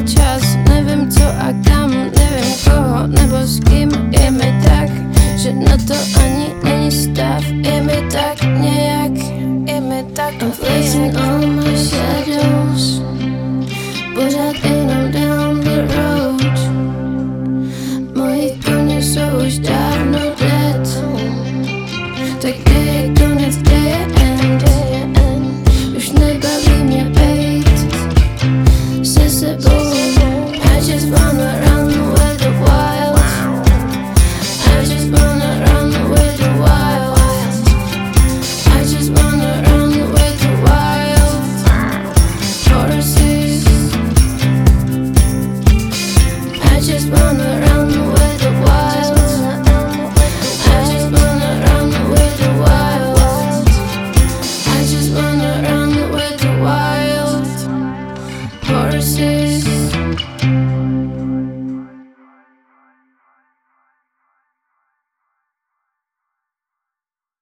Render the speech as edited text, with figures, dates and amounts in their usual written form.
čas, nevím co a kam, nevím koho nebo s kým. Je mi tak, že na to ani není stav. Je mi tak nějak, je mi tak. I'm flexing